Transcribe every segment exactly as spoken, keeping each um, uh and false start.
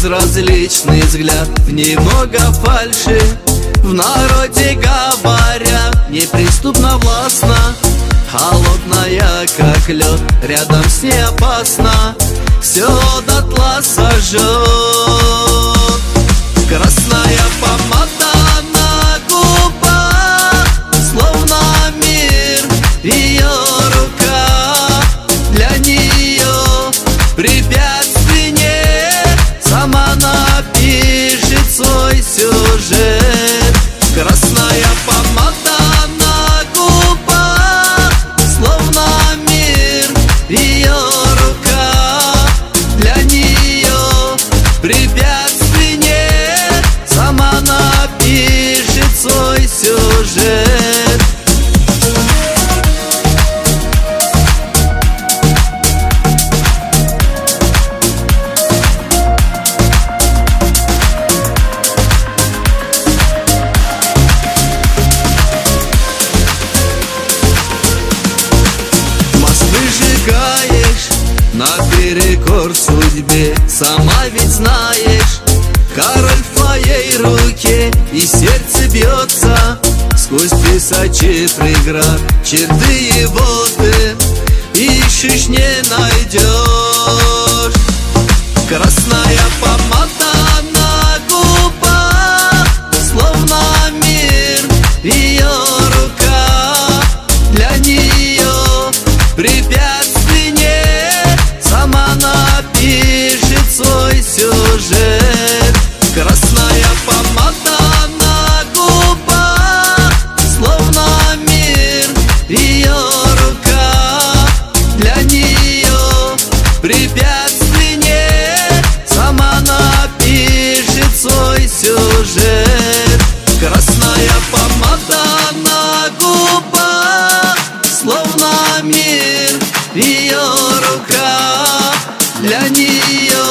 безразличный взгляд, немного фальши. В народе говорят, неприступно властна, холодная, как лед, рядом с ней опасно, все дотла сожжет. Красная помада на губах, словно мир, ее рука. Для нее препятствий нет, сама напишет свой сюжет. Красная помада на губах, словно мир, ее рука. Для нее препятствий нет, сама напишет свой сюжет. Наперекор судьбе, сама ведь знаешь, король в твоей руке, и сердце бьется сквозь тысячи преград. Черты его ты ищешь, не найдешь. Красная помада на губах, словно мир, ее рука. Для нее препятствий нет, сама напишет свой сюжет. Красная помада на губах, словно мир, ее рука. Для нее препятствий нет, сама напишет свой сюжет. Красная помада на губах, словно мир, ее рука. Для нее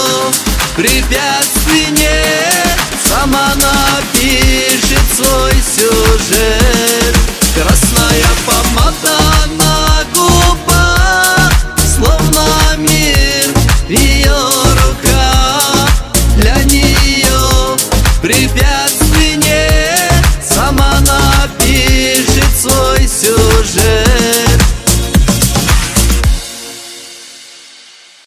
препятствий нет, сама напишет свой сюжет.